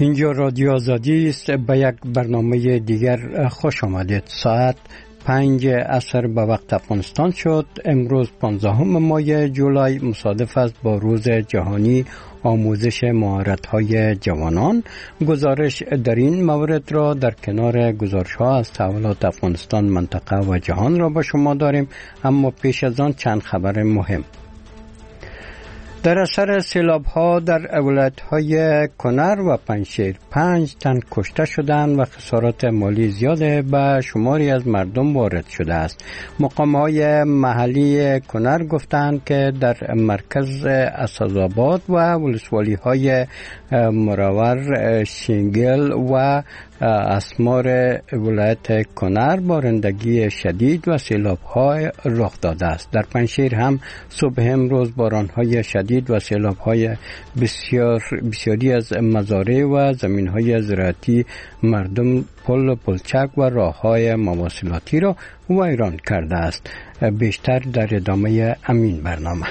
اینجا رادیو آزادی است. به یک برنامه دیگر خوش آمدید. ساعت 5 عصر به وقت افغانستان شد. امروز 15 ماه جولای مصادف است با روز جهانی آموزش مهارت‌های جوانان. گزارش در این مورد را در کنار گزارش‌ها از تحولات افغانستان، منطقه و جهان را با شما داریم، اما پیش از آن چند خبر مهم. در اثر سیلاب‌ها در ولایت‌های کنر و پنجشیر 5 تن کشته شدند و خسارات مالی زیاد به شماری از مردم وارد شده است. مقام‌های محلی کنر گفتند که در مرکز اسدآباد و ولسوالی‌های مروار، شینگل و اسمار ولایت کنر بارندگی شدید و سیلاب‌ها رخ داده است. در پنجشیر هم صبح امروز باران‌های شدید و سیلاب‌های بسیاری از مزارع و زمین‌های زراعتی مردم پل پلچک و راه‌های مواصلاتی را ویران کرده است. بیشتر در ادامه همین برنامه.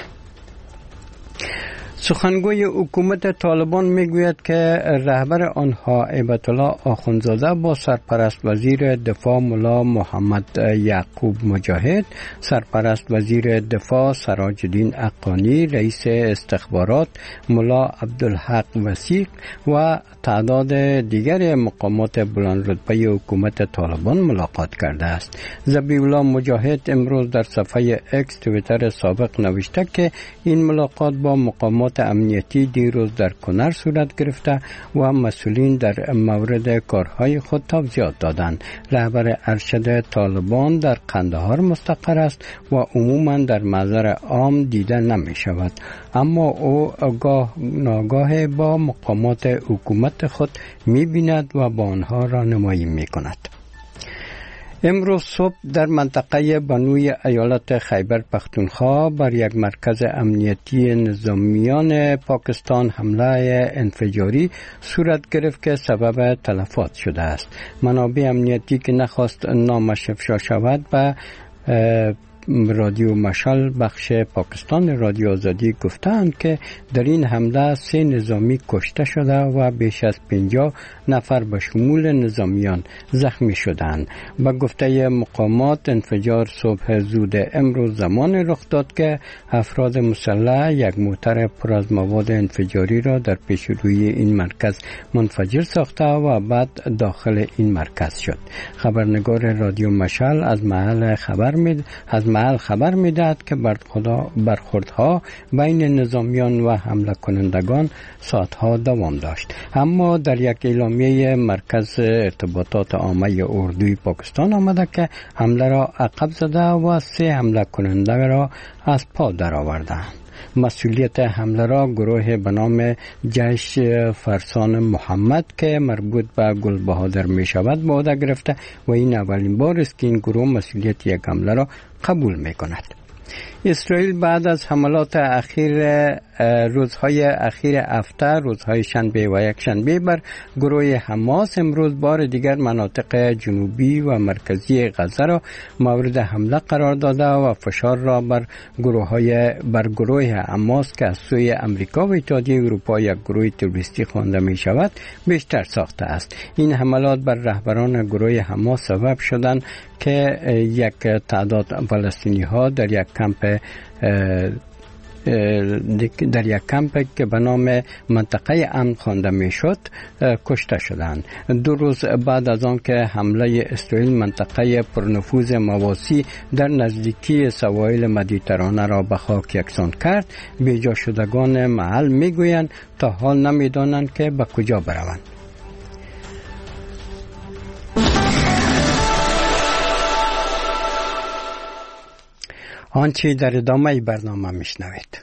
سخنگوی حکومت طالبان میگوید که رهبر آنها هیبت الله آخوندزاده با سرپرست وزیر دفاع ملا محمد یعقوب مجاهد، سرپرست وزیر دفاع سراج الدین حقانی، رئیس استخبارات ملا عبدالحق وثیق و تعداد دیگر مقامات بلند رتبه حکومت طالبان ملاقات کرده است. ذبیح الله مجاهد امروز در صفحه اکس توییتر سابق نوشته که این ملاقات با مقامات امنیتی دیروز در کنر صورت گرفته و مسئولین در مورد کارهای خود توضیحات دادند. رهبر ارشد طالبان در قندهار مستقر است و عموما در محضر عام دیده نمی شود، اما او ناگاه با مقامات حکومت خود می بیند و با آنها راهنمایی می کند. امروز صبح در منطقه بنوی ایالت خیبر پختونخوا بر یک مرکز امنیتی نظامیان پاکستان حمله انفجاری صورت گرفت که سبب تلفات شده است. منابع امنیتی که نخواست نامش افشا شود به رادیو مشال بخش پاکستان رادیو آزادی گفتند که در این حمله 3 نظامی کشته شده و بیش از 50 نفر به شمول نظامیان زخمی شدند. به گفته مقامات انفجار صبح زود امروز زمان رخ داد که افراد مسلح یک موتر پر از مواد انفجاری را در پیش روی این مرکز منفجر ساخته و بعد داخل این مرکز شد. خبرنگار رادیو مشال از محل خبر می‌دهد که برخوردها بین نظامیان و حمله کنندگان ساعتها دوام داشت، اما در یک اعلامیه مرکز ارتباطات عامه اردوی پاکستان آمده که حمله را عقب زده و 3 حمله کننده را از پا درآوردند. مسئولیت حمله را گروه به نام جیش فرسان محمد که مربوط به گل بهادر می شود به عهده گرفته و این اولین بار است که این گروه مسئولیت یک حمله را قبول می کند. اسرائیل بعد از حملات روزهای اخیر هفته، روزهای شنبه و یک شنبه بر گروه حماس، امروز بار دیگر مناطق جنوبی و مرکزی غزه را مورد حمله قرار داده و فشار را بر گروه حماس که از سوی امریکا و اتحادیه اروپا یک گروه تروریستی خوانده می شود بیشتر ساخته است. این حملات بر رهبران گروه حماس سبب شدند که یک تعداد فلسطینی ها در یک کمپ که به نام منطقه امن خوانده میشد کشته شدند. 2 روز بعد از آن که حمله اسرائیل منطقه پرنفوذ مواسی در نزدیکی سواحل مدیترانه را به خاک یکسان کرد، بیجا شدگان محل میگویند تا حال نمیدانند که به کجا بروند. آنچه در ادامه برنامه میشنوید.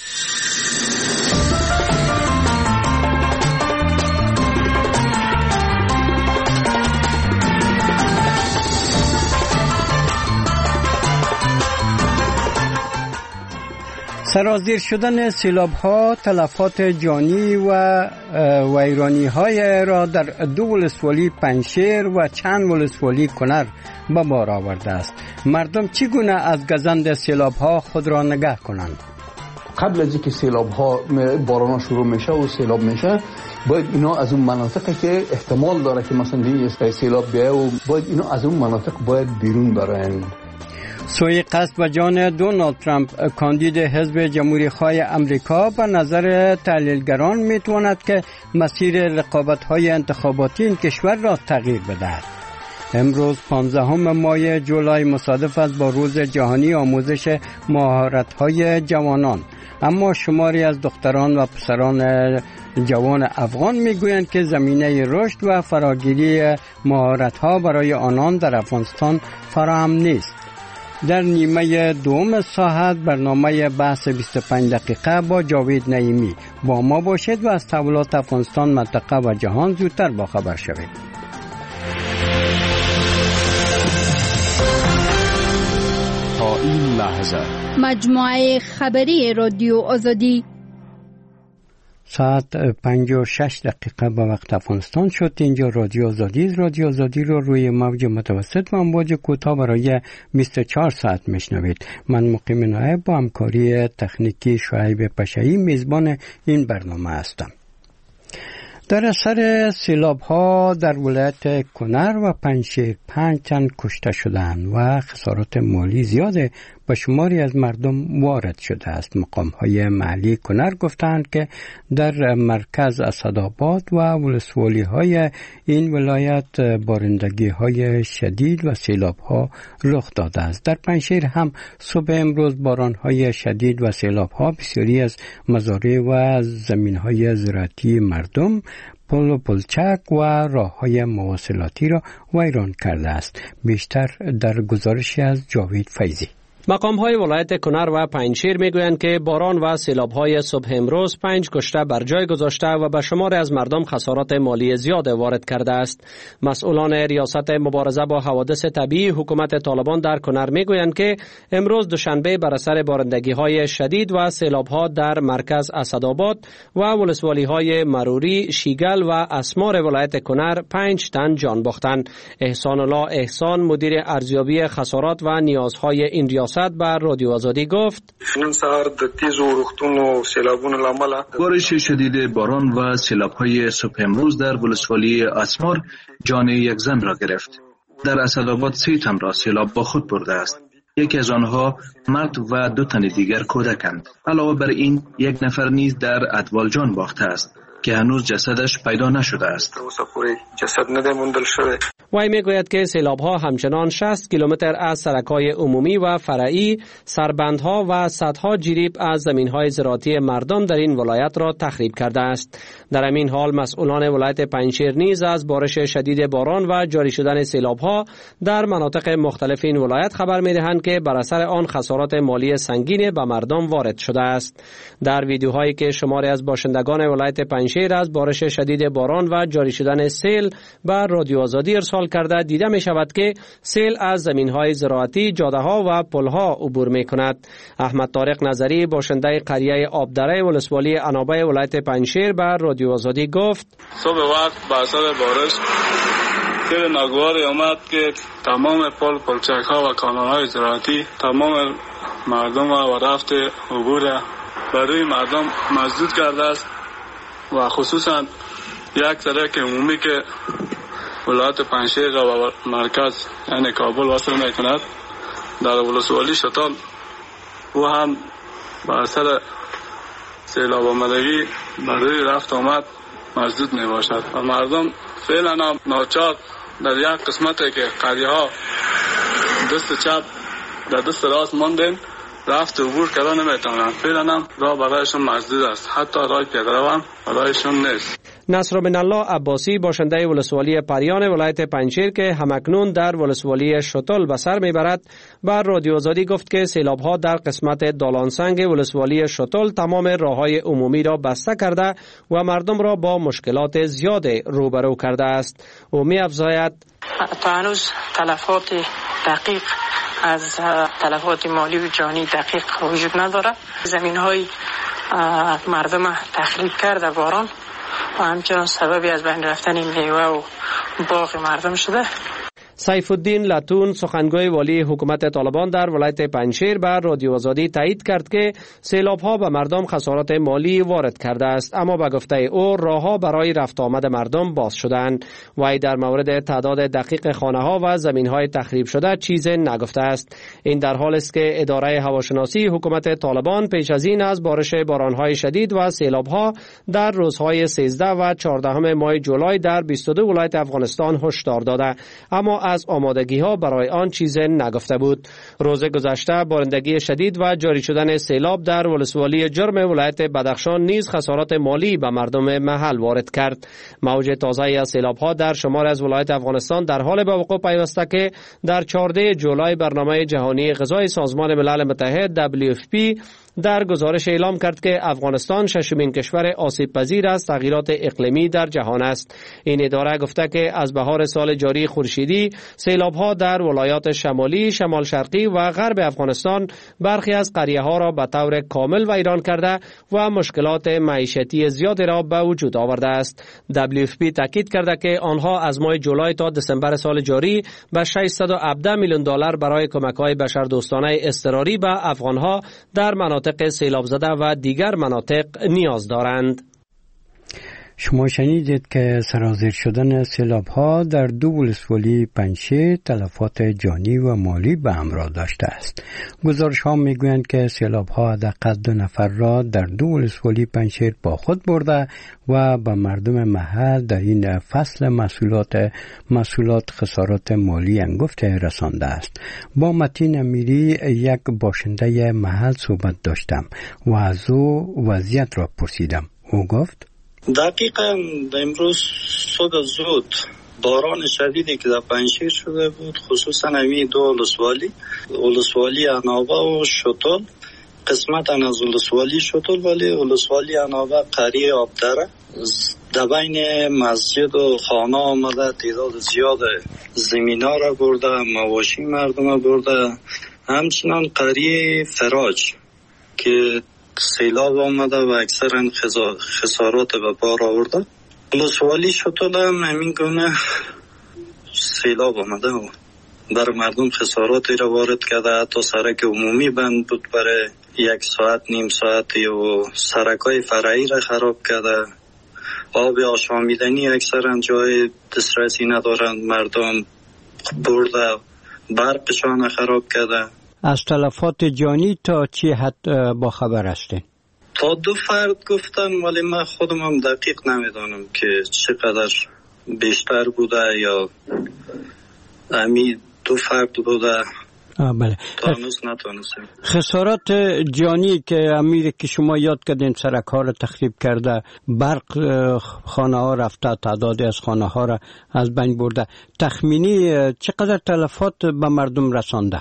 سرازیر شدن سیلاب‌ها تلفات جانی و ویرانی‌های را در 2 ولسوالی پنجشیر و چند ولسوالی کنر به بار آورده است. مردم چگونه از گزند سیلاب‌ها خود را نگه کنند؟ قبل از اینکه سیلاب ها باران شروع میشه و سیلاب میشه باید اینا از اون مناطقی که احتمال داره که مثلا دیگه سیلاب بیایه و باید اینا از اون مناطق باید بیرون برن. سوی قصد و جان دونالد ترامپ کاندید حزب جمهوری خواه امریکا به نظر تحلیلگران میتواند که مسیر رقابت‌های انتخاباتی این کشور را تغییر بدهد. امروز 15 ماه جولای مصادف است با روز جهانی آموزش مهارت‌های جوانان، اما شماری از دختران و پسران جوان افغان میگویند که زمینه رشد و فراگیری مهارت‌ها برای آنان در افغانستان فراهم نیست. در نیمه دوم ساعت برنامه بحث 25 دقیقه با جاوید نعیمی با ما باشید و از تحولات افغانستان، منطقه و جهان زودتر باخبر شوید. تا این لحظه مجموعه خبری رادیو آزادی ساعت 56 دقیقه به وقت افغانستان شد. اینجا رادیو آزادی رادیو آزادی رو روی موج متوسط و امواج کوتاه برای 24 ساعت میشنوید. من مقیم نایب با همکاری تکنیکی شعیب پشایی میزبان این برنامه هستم. در اثر سیلاب ها در ولایت کنر و پنجشیر 5 تن کشته شدند و خسارات مالی زیاد به شماری از مردم وارد شده است. مقام های محلی کنر گفتند که در مرکز اسدآباد و ولسوالی های این ولایت بارندگی های شدید و سیلاب ها رخ داده است. در پنجشیر هم صبح امروز باران های شدید و سیلاب ها بسیاری از مزارع و زمین های زراعتی مردم، پل و پلچک و راه های مواصلاتی را ویران کرده است. بیشتر در گزارشی از جاوید فیضی. مقام‌های ولایت کنر و پنجشیر میگویند که باران و سیلاب‌های صبح امروز 5 کشته بر جای گذاشته و به شمار از مردم خسارات مالی زیاد وارد کرده است. مسئولان ریاست مبارزه با حوادث طبیعی حکومت طالبان در کنر میگویند که امروز دوشنبه بر اثر بارندگی‌های شدید و سیلاب‌ها در مرکز اسدآباد و ولسوالی‌های مروری، شیگل و اسمار ولایت کنر 5 تن جان باختند. احسان الله احسان مدیر ارزیابی خسارات و نیازهای این ریاست بر رادیو آزادی گفت: نن سهار د تیزو ورښتونو سیلابونو لامل بارش شدید باران و سیلاب‌های صبح امروز در ولسوالی اسمار جان یک زن را گرفت. در اسدآباد 3 تن را سیلاب با خود برده است. یکی از آنها مرد و 2 تن دیگر کودکند. علاوه بر این 1 نفر نیز در ادوال جان باخته است که هنوز جسدش پیدا نشده است. وی میگوید که سیلاب‌ها همچنان 60 کیلومتر از سرک‌های عمومی و فرعی، سربندها و صدها جریب از زمین‌های زراعتی مردم در این ولایت را تخریب کرده است. در همین حال مسئولان ولایت پنجشیر نیز از بارش شدید باران و جاری شدن سیلاب‌ها در مناطق مختلف این ولایت خبر می‌دهند که بر اثر آن خسارات مالی سنگین به مردم وارد شده است. در ویدیوهایی که شماری از باشندگان ولایت پنجشیر از بارش شدید باران و جاری شدن سیل بر رادیو آزادی ارسال کرده دیده می شود که سیل از زمین‌های زراعتی، جاده‌ها و پل‌ها عبور می‌کند. احمد طارق نظری باشنده قریه آبدره ولسوالی انابه ولایت پنجشیر بر رادیو آزادی گفت: صبح وقت با اثر بارش خیلی ناگواری آمد که تمام پلچک‌ها و کانال‌های زراعتی تمام مردم و رفت عبور برای مردم مسدود کرده است و خصوصا یک سرک عمومی که ولایت پنجشیر و مرکز یعنی کابل وصل میکند در ولسوالی شتال او هم با اثر سیلاب آمدگی برای رفت آمد مسدود می باشد و مردم فعلا ناچار در یک قسمتی که قریه ها دست چپ در دست راست ماندن رفت عبور کردن نمیتونن. فعلا راه برایشون مسدود است، حتی راه پیاده رو هم برایشون نیست. نصر بن الله عباسی باشنده ولسوالی پریان ولایت پنجشیر که همکنون در ولسوالی شتل به سر میبرد بر رادیو آزادی گفت که سیلاب‌ها در قسمت دالانسنگ ولسوالی شتل تمام راه‌های عمومی را بسته کرده و مردم را با مشکلات زیاد روبرو کرده است. او می‌افزاید: تا هنوز تلفات دقیق از تلفات مالی و جانی دقیق وجود نداره. زمین‌های مردم تخریب کرده باران و همچنان سببی از بین رفتن میوه و باغ مردم شده. سیف الدین لتون سخنگوی والی حکومت طالبان در ولایت پنجشیر بر رادیو آزادی تایید کرد که سیلاب‌ها به مردم خسارات مالی وارد کرده است، اما به گفته او راه‌ها برای رفت آمد مردم باز شدند. وی در مورد تعداد دقیق خانه‌ها و زمین‌های تخریب شده چیزی نگفته است. این در حالی است که اداره هواشناسی حکومت طالبان پیش از این از بارش باران‌های شدید و سیلاب‌ها در روزهای 13 و 14 ماه جولای در 22 ولایت افغانستان هشدار داده، اما از آمادگی‌ها برای آن چیزی نگفته بود. روز گذشته بارندگی شدید و جاری شدن سیلاب در ولسوالی جرم ولایت بدخشان نیز خسارات مالی به مردم محل وارد کرد. موج تازه از سیلاب‌ها در شمار از ولایت افغانستان در حال به وقوع پیوسته که در 14 جولای برنامه جهانی غذای سازمان ملل متحد WFP در گزارش اعلام کرد که افغانستان ششمین کشور آسیب پذیر از تغییرات اقلیمی در جهان است. این اداره گفته که از بهار سال جاری خورشیدی سیلاب‌ها در ولایات شمالی، شمال شرقی و غرب افغانستان برخی از قریه‌ها را به طور کامل ویران کرده و مشکلات معیشتی زیادی را به وجود آورده است. WFP تاکید کرده که آنها از ماه جولای تا دسامبر سال جاری به 617 میلیون دلار برای کمک‌های بشردوستانه اضطراری به افغان‌ها در مناطق سیلاب زده و دیگر مناطق نیاز دارند. شما شنیدید که سرازیر شدن سیلاب‌ها در دو ولسوالی پنجشیر تلفات جانی و مالی به همراه داشته است. گزارش‌ها می‌گویند که سیلاب‌ها حداقل 2 نفر را در دو ولسوالی پنجشیر با خود برده و به مردم محل در این فصل محصولات خسارات مالی انگفت رسانده است. با متین امیری یک باشنده محل صحبت داشتم و از او وضعیت را پرسیدم. او گفت: دقیقا امروز صبح زود باران شدیدی که در پنجشیر شده بود، خصوصا همی دو ولسوالی انابه و شتل، قسمت از ولسوالی شتل ولی ولسوالی انابه قریه آبدره در بین مسجد و خانه آمده، تعداد زیاد زمینا را برده، مواشی مردم را برده. همچنان قریه فراج که سیلاب آمده و اکثرا خسارات به بار آورده. ولسوالی شتل هم همین گونه سیلاب آمده و بر مردم خساراتی را وارد کرده. حتی سرک عمومی بند بود برای 1 ساعت نیم ساعتی و سرکای فرعی را خراب کرده. آب آشامیدنی اکثرا جای دسترسی ندارند، مردم برده، برقشان خراب کرده. از تلفات جانی تا چی حد با خبر هستین؟ تا 2 فرد گفتن، ولی من خودم هم دقیق نمیدانم که چقدر بیشتر بوده یا همی 2 فرد بوده. بله. تا هنوز نتونستیم. خسارات جانی که امیر که شما یاد کردین سرک ها را تخریب کرده، برق خانه ها رفته، تعدادی از خانه ها را از بین برده، تخمینی چقدر تلفات به مردم رسانده؟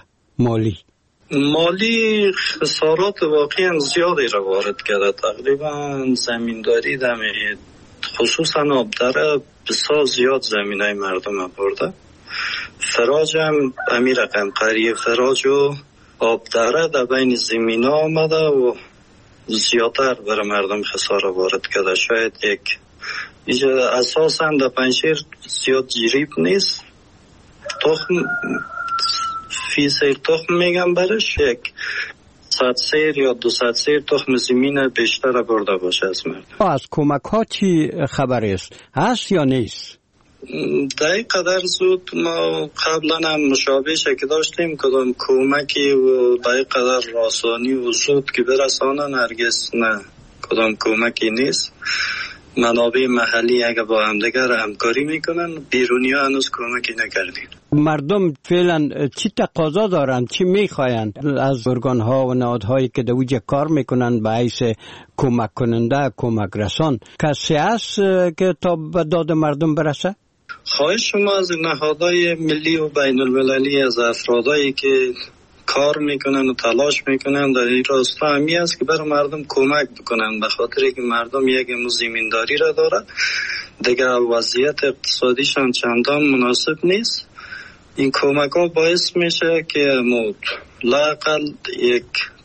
مالی خسارات واقعا زیادی را وارد کرده. تقریبا زمینداری دمید، خصوصا آبدره بسیار زیاد زمینای مردم برده. فراج هم امیر رقم قریه فراج و آبدره در بین زمینا آمده و زیادتر برای مردم خساره وارد کرده. شاید یک اساسا در پنجشیر زیاد جریب نیست، تخم فی سیر تخم میگم برش 100 سیر یا 200 سیر تخم زمین بیشتر برده باشه از مردم. از کمک ها چی خبر است؟ هست یا نیست؟ در قدر زود ما قبلا هم مشابه که داشتیم، کدام کمکی و در قدر راسانی و زود که برسانن هرگز نه، کدام کمکی نیست. منابع محلی اگه با همدیگر همکاری میکنن، بیرونی ها هنوز کمکی نکردین. مردم فعلا چی تقاضا دارن، چی میخواین از ارگان ها و نهادهایی که در اوجه کار میکنن به حیث کمک کننده، کمک رسان؟ کسی هست که تا به داد مردم برسه؟ خواهش ما از نهادهای ملی و بین المللی، از افرادایی که کار میکنن و تلاش میکنن در این راستا همی است که برای مردم کمک بکنن، به خاطر که مردم یک زمینداری را دارن دیگه، وضعیت اقتصادیشان چندان مناسب نیست. این کمک ها باعث میشه که لااقل یک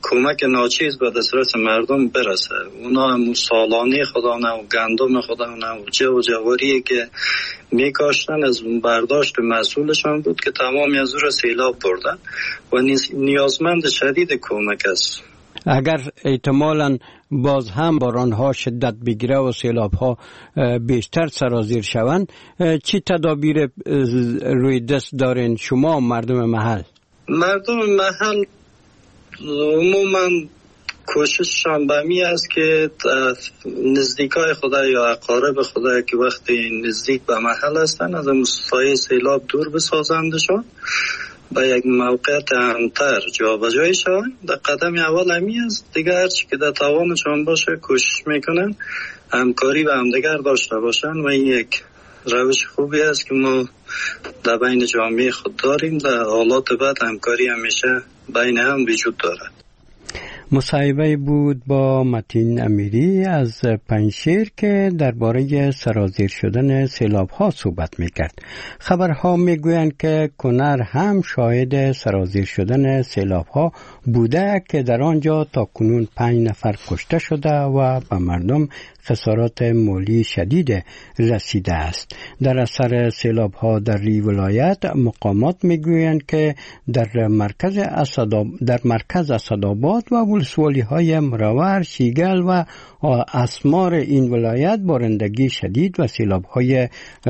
کمک ناچیز به دسترس مردم برسه. اونا هم سالانه خودانه و گندم خودانه و جواریه که میکاشتن از برداشت مسئولشان بود که تمامی از او را سیلاب بردن و نیازمند شدید کمک است. اگر احتمالاً باز هم بارانها شدت بگیره و سیلابها بیشتر سرازیر شوند، چی تدابیر روی دست دارین شما مردم محل؟ مردم محل عموما کوشششان به می است که نزدیکای خدا یا اقارب خدا که وقتی نزدیک به محل هستن از سایه سیلاب دور بسازندشان، به یک موقعیت امن‌تر جابجایی شوند. در قدم اول همی است. دیگه هرچی که در توانشان باشه کوشش میکنن همکاری به همدیگر داشته باشن و این یک روش خوبی است که ما در بین جامعه خود داریم. در حالات بعد همکاری همیشه بین هم وجود دارد. مصاحبه بود با متین امیری از پنجشیر که درباره سرازیر شدن سیلاب‌ها صحبت می‌کرد. خبرها می‌گویند که کنر هم شاهد سرازیر شدن سیلاب‌ها بوده که در آنجا تا کنون 5 نفر کشته شده و به مردم خسارات مالی شدید رسیده است. در اثر سیلاب‌ها در ولایت مقامات می‌گویند که در مرکز اسدآباد و ولسوالی‌های مروار، شیگل و اسمار این ولایت بارندگی شدید و سیلاب‌های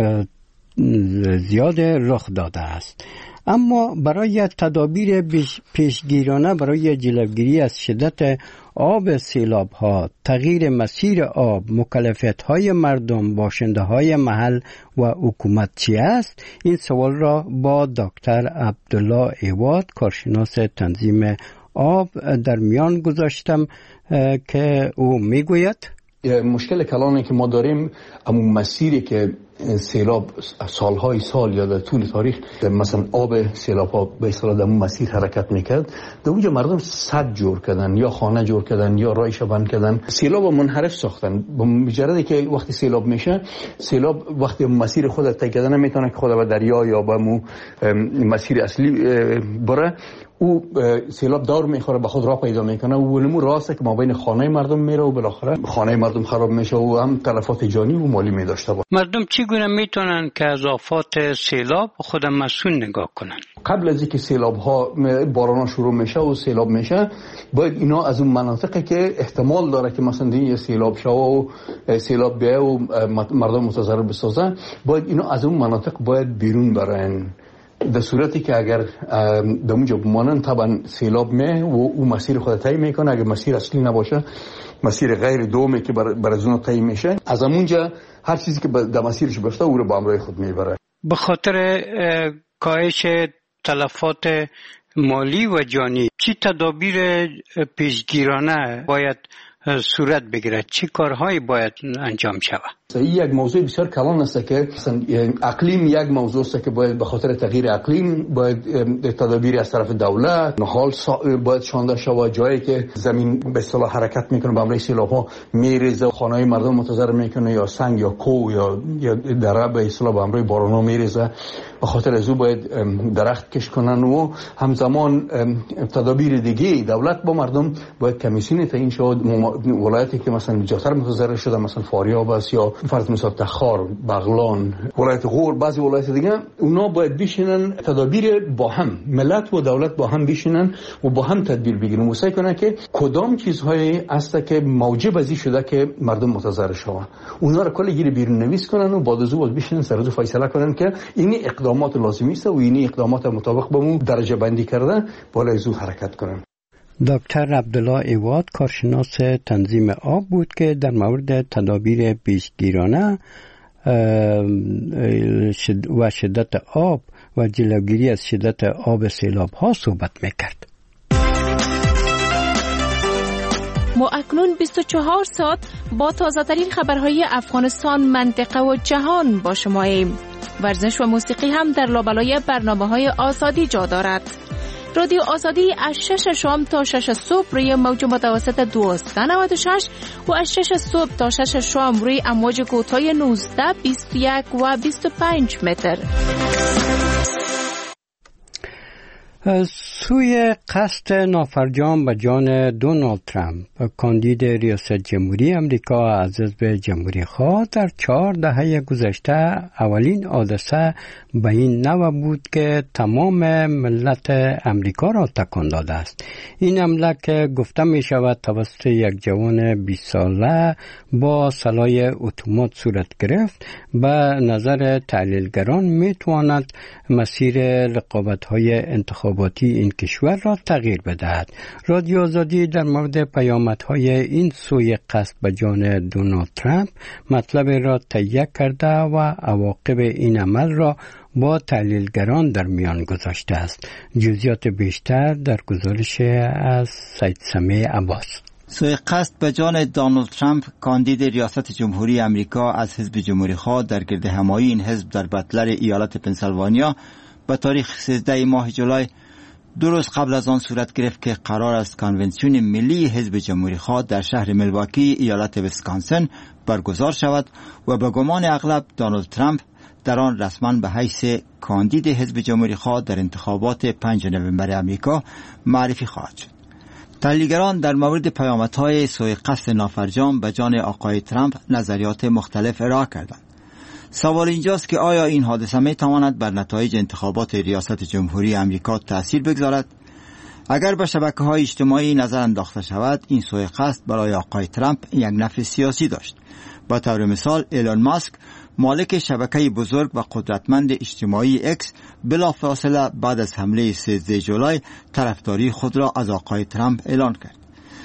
زیاد رخ داده است. اما برای تدابیر پیشگیرانه برای جلوگیری از شدت آب سیلاب‌ها، تغییر مسیر آب، مکلفیت‌های مردم، باشنده‌های محل و حکومت چی است؟ این سوال را با دکتر عبدالله ایواد، کارشناس تنظیم آب، در میان گذاشتم که او میگوید مشکل کلانی که ما داریم همون مسیری که سیلاب سالهای سال یا در طول تاریخ مثلا آب سیلاب ها به اصطلاح در مسیر حرکت میکرد، در اونجا مردم سد جور کردن یا خانه جور کردن یا رایش بند کردن، سیلاب منحرف ساختن. به مجرد که وقتی سیلاب میشه، سیلاب وقتی مسیر خود طی کردن نمیتونه که خود به دریا یا به مسیر اصلی بره، او سیلاب دور میخوره به خود راه پیدا میکنه و ولمو راسته که ما بین خانه مردم میره و بالاخره خانه مردم خراب میشه و هم تلفات جانی و مالی میداشته باشه. مردم چگونه میتونن که از آفات سیلاب خود مسئول نگاه کنن؟ قبل از اینکه سیلاب ها باران شروع میشه و سیلاب میشه، باید اینا از اون مناطقی که احتمال داره که مثلا دیگه سیلاب شه و سیلاب بیه و مردم متضرر بسازه، باید اینا از اون مناطق باید بیرون برن. در صورتی که اگر در اونجا بمانن طبعا سیلاب می و او مسیر خود طی میکنه. اگر مسیر اصلی نباشه، مسیر غیر دومی که بر از اون طی میشه، از اونجا هر چیزی که در مسیرش باشه او رو با همراه خود میبره. به خاطر کاهش تلفات مالی و جانی، چی تدابیر پیشگیرانه باید صورت بگیرد؟ چی کارهایی باید انجام شود؟ این یک موضوع بسیار کلان است که اقلیم یک موضوع است که باید به خاطر تغییر اقلیم باید تدابیر از طرف دولت حال باید شانده شود. جایی که زمین به اصطلاح حرکت میکنه به همراه سیلاب‌ها میریزه، خانه‌های مردم متضرر میکنه، یا سنگ یا کوه یا دره به اصطلاح به همراه باران‌ها میریزه، به خاطر از او باید درخت کش کنن و همزمان تدابیر دیگه دولت با مردم باید کمیسیون تعیین شود. ولایتی که مثلا جاتر متضرر شده، مثلا فاریاب است یا فرض مثال تخار، بغلان، ولایت غور، بعضی ولایت دیگه، اونا باید بشینن تدابیر با هم، ملت و دولت با هم بشینن و با هم تدبیر بگیرن و سعی کنن که کدام چیزهایی است که موجب ازی شده که مردم متضرر شوند، اونا رو کلی گیر بیرون نویس کنن و بعد از اون بشینن سر فیصله کنن که این اقدامات لازمی است و این اقدامات مطابق به اون درجه بندی کرده بالا از اون حرکت کنن. دکتر عبدالله ایواد، کارشناس تنظیم آب بود که در مورد تدابیر پیشگیرانه و شدت آب و جلوگیری از شدت آب سیلاب ها صحبت میکرد. ما اکنون 24 ساعت با تازه ترین خبرهای افغانستان، منطقه و جهان با شماییم. ورزش و موسیقی هم در لابلای برنامه‌های آزادی جا دارد. رادیو آزادی از 6 شام تا 6 صبح روی موج متوسط 1296 و از 6 صبح تا 6 شام روی امواج کوتاه 19، 21 و 25 متر. سوی قصد نافرجام به جان دونالد ترامپ کاندید ریاست جمهوری امریکا از حزب جمهوری خواه در 4 دهه گذشته اولین حادثه به این نوع بود که تمام ملت امریکا را تکان داده است. این حمله که گفته می شود توسط یک جوان 20 ساله با سلاح اتومات صورت گرفت، به نظر تحلیلگران می تواند مسیر رقابت‌های انتخاباتی این کشور را تغییر بدهد. رادیو آزادی در مورد پیامدهای این سوی قصد به جان دونالد ترامپ مطلب را تهیه کرده و عواقب این عمل را با تحلیلگران در میان گذاشته است. جزئیات بیشتر در گزارش از سید سمیع عباس. سوی قصد به جان دونالد ترامپ کاندید ریاست جمهوری امریکا از حزب جمهوری خواه در گرد همایی این حزب در بتلر ایالت پنسیلوانیا به تاریخ 13 ماه جولای 2 روز قبل از آن صورت گرفت که قرار است کنونسیون ملی حزب جمهوری خواه در شهر میلواکی ایالت ویسکانسن برگزار شود و به گمان اغلب دونالد ترامپ در آن رسما به حیث کاندید حزب جمهوری خواه در انتخابات 5 نوامبر امریکا معرفی خواهد شد. تحلیلگران در مورد پیامدهای سوی قصد نافرجام به جان آقای ترامپ نظریات مختلف ارائه کردند. سوال اینجاست که آیا این حادثه می تواند بر نتایج انتخابات ریاست جمهوری امریکا تأثیر بگذارد؟ اگر به شبکه‌های اجتماعی نظر انداخته شود، این سوی قصد برای آقای ترامپ یک نفع سیاسی داشت. با طور مثال ایلون ماسک مالک شبکه بزرگ و قدرتمند اجتماعی اکس بلافاصله بعد از حمله 13 جولای طرفداری خود را از آقای ترامپ اعلان کرد.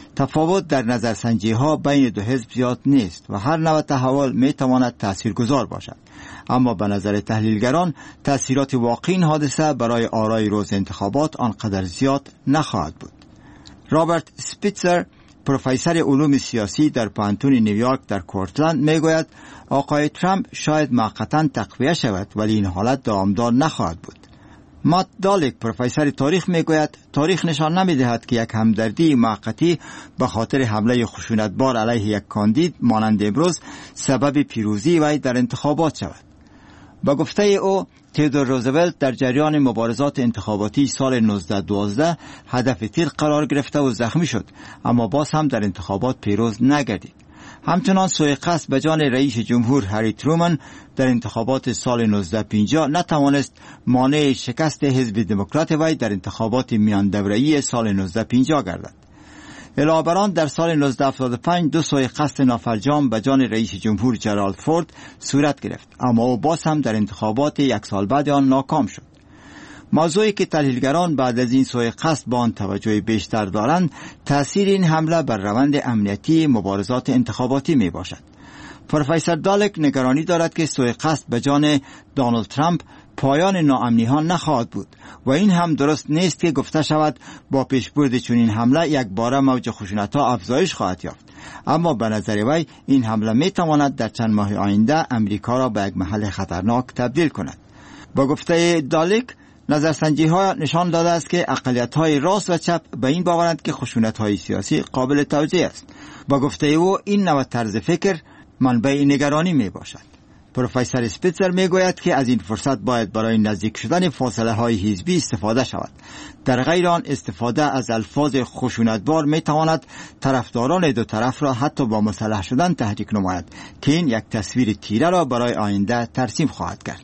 تفاوت در نظرسنجی‌ها بین دو حزب زیاد نیست و هر نوع تحول می‌تواند تاثیرگذار باشد، اما به نظر تحلیلگران تأثیرات واقعی این حادثه برای آرای روز انتخابات آنقدر زیاد نخواهد بود. رابرت سپیتزر پروفسور علوم سیاسی در پانتون نیویورک در کورتلند میگوید آقای ترامپ شاید موقتا تقویه شود ولی این حالت دامدار نخواهد بود. مات دالک پروفسور تاریخ میگوید تاریخ نشان نمیدهد که یک همدردی موقتی به خاطر حمله خشونتبار علیه یک کاندید مانند امروز سبب پیروزی وی در انتخابات شود. با گفته او تئودور روزولت در جریان مبارزات انتخاباتی سال 1912 هدف تیر قرار گرفته و زخمی شد، اما باز هم در انتخابات پیروز نگردید. همچنان سوی قصد به جان رئیس جمهور هری ترومن در انتخابات سال 1950 نتوانست مانع شکست حزب دموکرات وی در انتخابات میان دوره‌ای سال 1950 گردد. علاوه بر آن در سال 1975 2 سوی قصد نافرجام به جان رئیس جمهور جرالد فورد صورت گرفت، اما او باز هم در انتخابات 1 سال بعد آن ناکام شد. موضوعی که تحلیلگران بعد از این سوی قصد با آن توجه بیشتر دارند تأثیر این حمله بر روند امنیتی مبارزات انتخاباتی می باشد. پروفسور دالک نگرانی دارد که سوی قصد به جان دونالد ترامپ پایان ناامنی ها نخواهد بود و این هم درست نیست که گفته شود با پیشبرد چنین حمله یک باره موج خشونت ها افزایش خواهد یافت، اما به نظر وی این حمله می تواند در چند ماه آینده امریکا را به یک محل خطرناک تبدیل کند. با گفته دالک نظرسنجی ها نشان داده است که اقلیت های راست و چپ به این باورند که خشونت های سیاسی قابل توجیه است. با گفته او این نوع طرز فکر منبع نگرانی می باشد. پروفسور اسپیتزر می گوید که از این فرصت باید برای نزدیک شدن فاصله های حزبی استفاده شود. در غیر آن استفاده از الفاظ خشونتبار می تواند طرفداران دو طرف را حتی با مسلح شدن تحریک نماید که این یک تصویر تیره را برای آینده ترسیم خواهد کرد.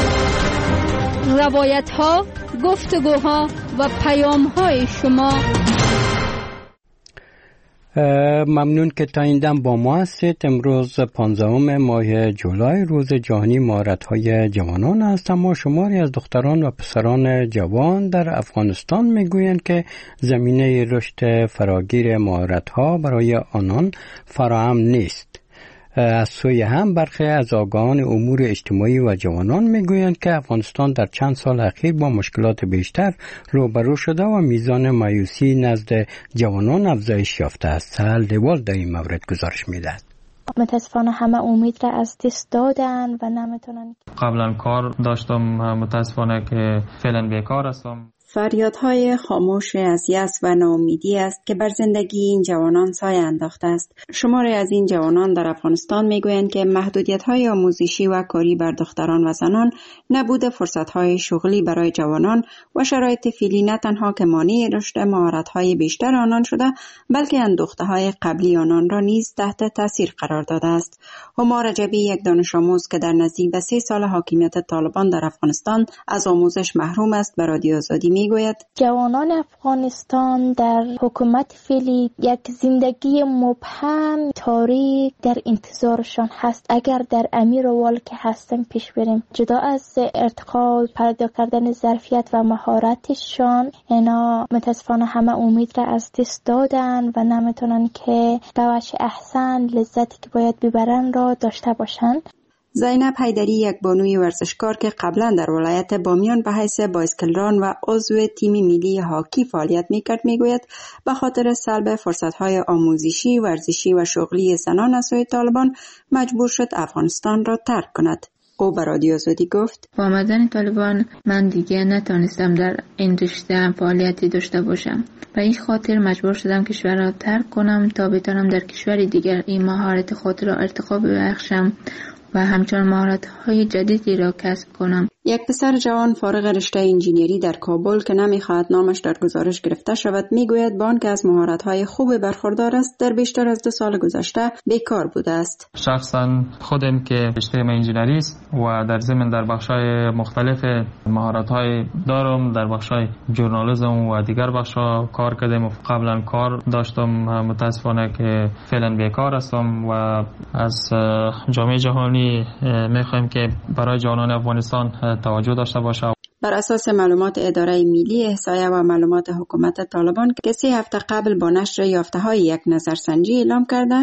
روایت ها، گفتگوها و پیام های شما. ممنون که تا این دم با ما هستید. امروز 15 ماه جولای روز جهانی مهارت‌های جوانان است، اما شماری از دختران و پسران جوان در افغانستان میگویند که زمینه رشد فراگیر مهارت‌ها برای آنان فراهم نیست. از سوی هم برخی از آگاهان امور اجتماعی و جوانان میگویند که افغانستان در چند سال اخیر با مشکلات بیشتر روبرو شده و میزان مایوسی نزد جوانان افزایش یافته است. سهل دیوال در این مورد گزارش میدهد. متاسفانه همه امید را از دست دادن و نمیتونن. قبلا کار داشتم، متاسفانه که فعلا بیکار هستم. فریادهای خاموش از یأس و ناامیدی است که بر زندگی این جوانان سایه انداخته است. شماری از این جوانان در افغانستان میگویند که محدودیت‌های آموزشی و کاری بر دختران و زنان، نبود فرصت‌های شغلی برای جوانان و شرایط فعلی نه تنها که مانع رشد مهارت‌های بیشتر آنان شده، بلکه اندوخته‌های قبلی آنان را نیز تحت تاثیر قرار داده است. هما رجبی، یک دانش آموز که در نزدیک به 3 سال حاکمیت طالبان در افغانستان از آموزش محروم است، به رادیو آزادی میگوید جوانان افغانستان در حکومت فعلی یک زندگی مبهم تاریک در انتظارشان هست. اگر در امیر وال که هستن پیش بریم، جدا از ارتقا پیدا کردن ظرفیت و مهارتشان، اینا متاسفانه همه امید را از دست دادن و نمیتونن که به وجه احسن لذتی که باید ببرن را داشته باشن. زینب حیدری، یک بانوی ورزشکار که قبلا در ولایت بامیان به حیث بایسکلران و عضو تیم ملی هاکی فعالیت میکرد، میگوید به خاطر سلب فرصتهای آموزشی، ورزشی و شغلی زنان از سوی طالبان مجبور شد افغانستان را ترک کند. او به رادیو آزادی گفت: با آمدن طالبان من دیگه نتونستم در این رشته فعالیتی داشته باشم. به این خاطر مجبور شدم کشور را ترک کنم تا بتونم در کشور دیگر این مهارت خود را ارتقا ببخشم و همچنان مهارت‌های جدیدی را کسب کنم. یک پسر جوان فارغ رشته انجینری در کابل که نمی‌خواهد نامش در گزارش گرفته شود، میگوید با آنکه از مهارت‌های خوب برخوردار است، در بیشتر از 2 سال گذشته بیکار بوده است. شخصا خودم که رشته انجینری است و در ضمن در بخش‌های مختلف مهارت‌های دارم، در بخش‌های ژورنالیسم و دیگر بخش‌ها کار کردم و قبلا کار داشتم. متأسفانه که فعلا بیکار هستم و از جامعه جهانی می‌خوایم که برای جوانان افغانستان توجه داشته باشه. بر اساس معلومات اداره ملی احصایه و معلومات حکومت طالبان که 3 هفته قبل با نشر یافته‌های یک نظرسنجی اعلام کرده،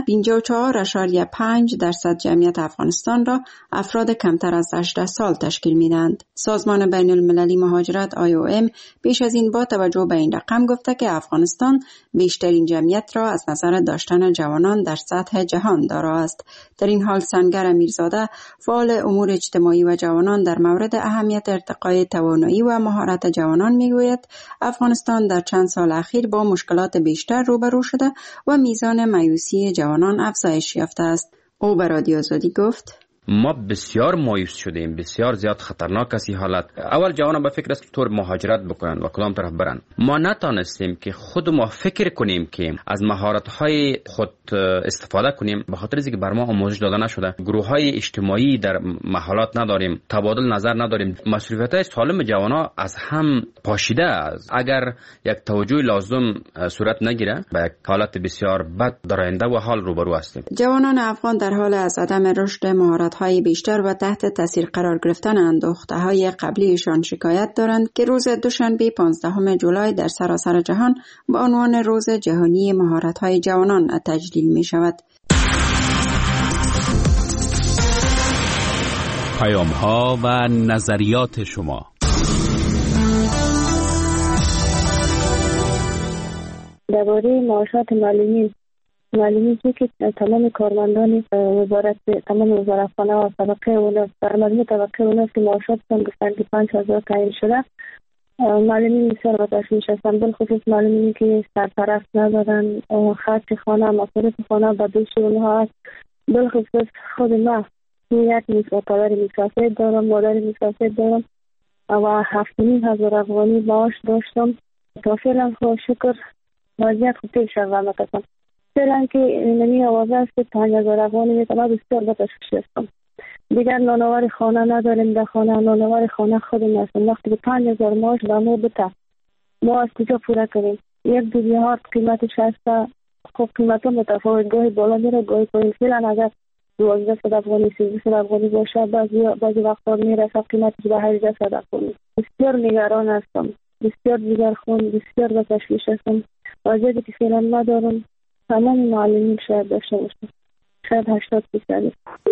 54.5% جمعیت افغانستان را افراد کمتر از 18 سال تشکیل می‌دهند. سازمان بین المللی مهاجرت IOM پیش از این با توجه به این رقم گفته که افغانستان بیشترین جمعیت را از نظر داشتن جوانان در سطح جهان دارا است. در این حال سنگر امیرزاده، فعال امور اجتماعی و جوانان، در مورد اهمیت ارتقای توانایی و مهارت جوانان میگوید افغانستان در چند سال اخیر با مشکلات بیشتر روبرو شده و میزان مایوسی جوانان افزایش یافته است. او به رادیو آزادی گفت: ما بسیار مایوس شدیم، بسیار زیاد خطرناک است این حالت. اول جوانان به فکر است که طور مهاجرت بکنن و کدام طرف برن. ما نتانستیم که خود ما فکر کنیم که از مهارت‌های خود استفاده کنیم، به خاطر اینکه بر ما آموزش داده نشده. گروه‌های اجتماعی در محلات نداریم، تبادل نظر نداریم. مسئولیت‌های سالم جوانان از هم پاشیده است. اگر یک توجه لازم صورت نگیره، به یک حالت بسیار بد در آینده و حال روبرو هستیم. جوانان افغان در حال از عدم رشد مهارت‌های بیشتر و تحت تاثیر قرار گرفتن اندوخته‌های قبلیشان شکایت دارند که روز دوشنبه 15 جولای در سراسر جهان با عنوان روز جهانی مهارت‌های جوانان تجلیل می‌شود. پیام‌ها و نظریات شما. درباره معاشات معلومی که تمام کارمندان وزارت، تمام وزارتخانه و طبقه اول، در مجموع طبقه اول که معاشاتشان گفتن که 5000 تعیین شده، معلمین بسیار به تشویش هستند. بالخصوص معلمینی که سرپرست ندارن، خرج خانه، مصارف خانه به دوش اونها است. بالخصوص خود من یک پدر مسافر دارم، مادر مسافر دارم و 7,500 افغانی معاش داشتم. تا فعلا خدا شکر وضعیت خوب پیش رفت. فعلا که نمی آوازه است که 5,000 افغانی میتونم بسیار به تشویش هستم. دیگر نانوار خانه نداریم، در خانه نانوار خانه خودم هستم. وقتی که 5,000 معاش به ما بده، ما از کجا پوره کنیم؟ یک دوزیهات قیمتش هست. خب قیمت ها متفاوت، گاهی بالا میره گاهی پایین. فعلا اگر 1200 افغانی 1300 افغانی باشه، بعضی وقتا میرسه قیمتش به 1800 افغانی. بسیار نگران هستم، بسیار جگرخون، بسیار به تشویش هستم. وضعیتی که فعلا ندارم تمام معلمین شاید داشته باشم، شاید 80%.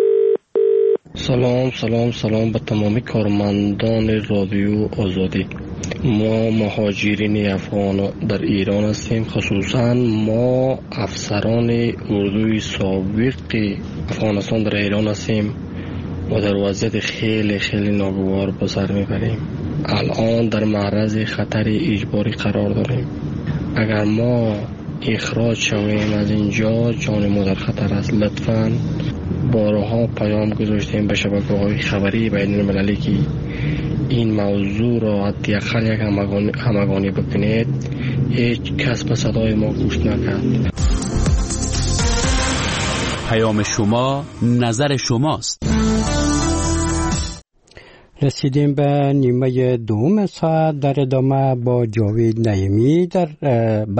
سلام به تمامی کارمندان رادیو آزادی. ما مهاجرین افغان در ایران هستیم، خصوصا ما افسران اردوی سابق افغانستان در ایران هستیم و در وضعیت خیلی ناگوار به سر میبریم. الان در معرض خطر اجباری قرار داریم. اگر ما اخراج شویم از اینجا جان ما در خطر است. لطفاً بارها پیام گذاشتیم به شبکه‌های خبری بین المللی که این موضوع را حداقل یک همگانی بکنید. هیچ کس به صدای ما گوش نکرد. پیام شما نظر شماست. رسیدیم به نیمه دوم ساعت. در ادامه با جاوید نعیمی در